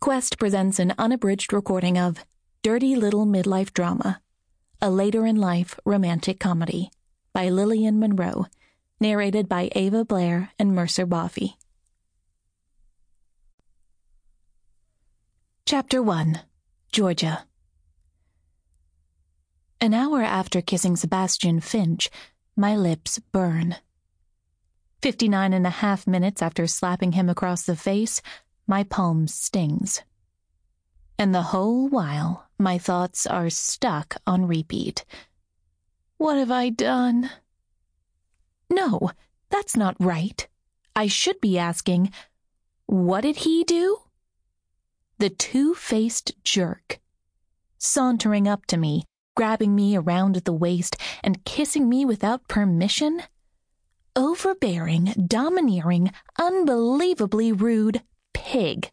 Quest presents an unabridged recording of Dirty Little Midlife Drama, a later-in-life romantic comedy by Lillian Monroe, narrated by Ava Blair and Mercer Boffey. Chapter 1. Georgia. An hour after kissing Sebastian Finch, my lips burn. 59.5 minutes after slapping him across the face, my palm stings. And the whole while, my thoughts are stuck on repeat. What have I done? No, that's not right. I should be asking, what did he do? The two-faced jerk. Sauntering up to me, grabbing me around the waist, and kissing me without permission? Overbearing, domineering, unbelievably rude pig.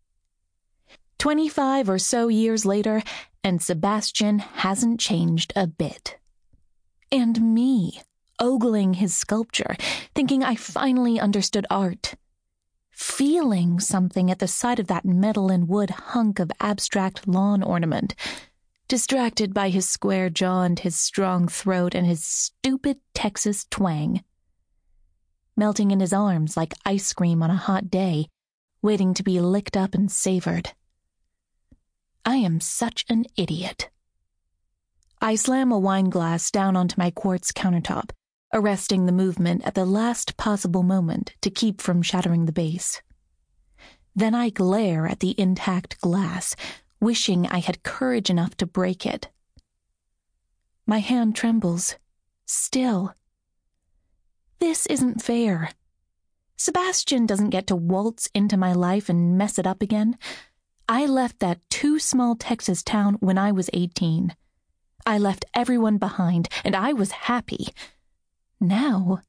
25 or so years later, and Sebastian hasn't changed a bit. And me, ogling his sculpture, thinking I finally understood art. Feeling something at the sight of that metal and wood hunk of abstract lawn ornament, distracted by his square jaw and his strong throat and his stupid Texas twang. Melting in his arms like ice cream on a hot day, waiting to be licked up and savored. I am such an idiot. I slam a wine glass down onto my quartz countertop, arresting the movement at the last possible moment to keep from shattering the base. Then I glare at the intact glass, wishing I had courage enough to break it. My hand trembles. Still. This isn't fair. Sebastian doesn't get to waltz into my life and mess it up again. I left that too-small Texas town when I was 18. I left everyone behind, and I was happy. Now...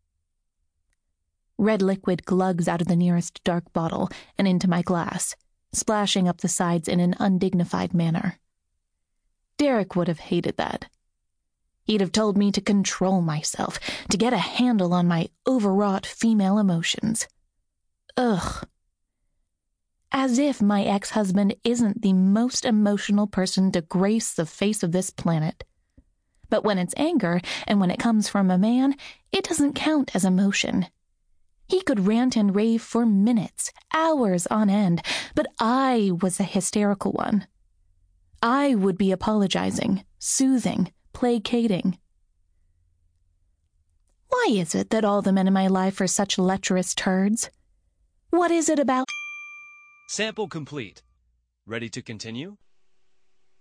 Red liquid glugs out of the nearest dark bottle and into my glass, splashing up the sides in an undignified manner. Derek would have hated that. He'd have told me to control myself, to get a handle on my overwrought female emotions. Ugh. As if my ex-husband isn't the most emotional person to grace the face of this planet. But when it's anger, and when it comes from a man, it doesn't count as emotion. He could rant and rave for minutes, hours on end, but I was the hysterical one. I would be apologizing, soothing, placating. Why is it that all the men in my life are such lecherous turds? What is it about... Sample complete. Ready to continue?